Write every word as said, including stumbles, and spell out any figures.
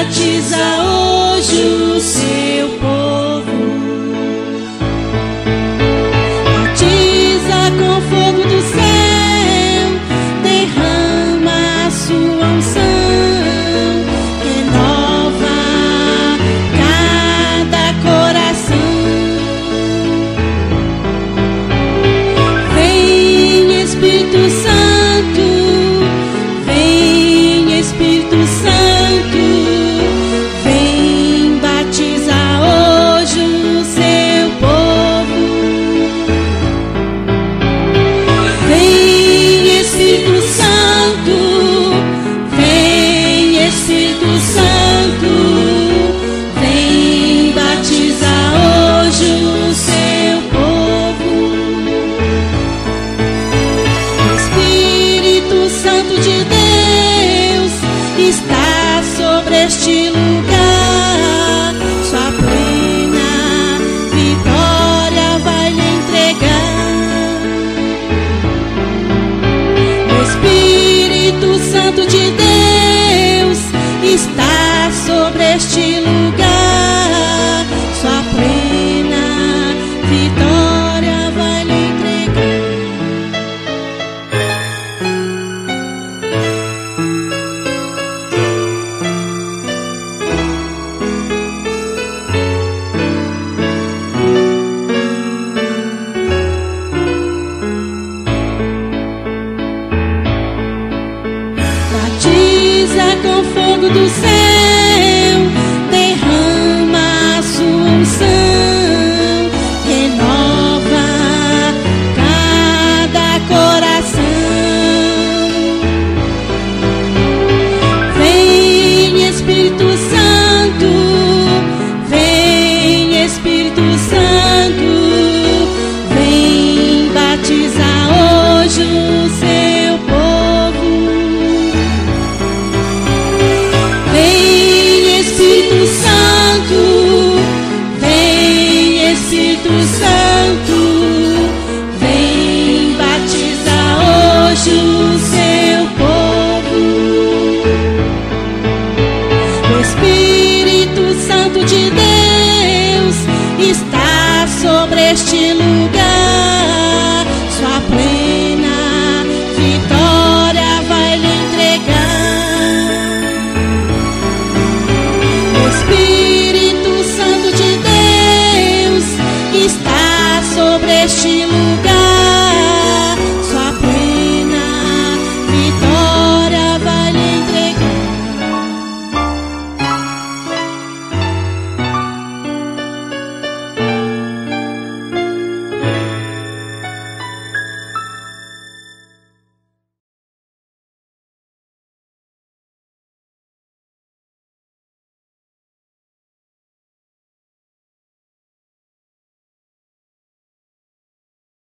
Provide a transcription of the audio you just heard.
batiza hoje o seu povo. Batiza com fogo do céu, derrama a sua unção, renova cada coração. Vem Espírito Santo, vem Espírito Santo, vem batizar hoje o seu povo. Vem Espírito Santo, vem Espírito Santo, vem batizar hoje o seu povo. O Espírito Santo de Deus está sobre este lugar, sua plena vitória vai lhe entregar. O Espírito Santo de Deus está sobre este lugar, sua plena vitória vai lhe entregar. Batiza com fogo do céu, derrama a sua unção, renova cada coração. Vem Espírito Santo, vem Espírito Santo, vem batizar hoje o seu povo. Vem Espírito Santo, vem Espírito Santo, vem batizar hoje o seu povo. O Espírito Santo de Deus está sobre este lugar,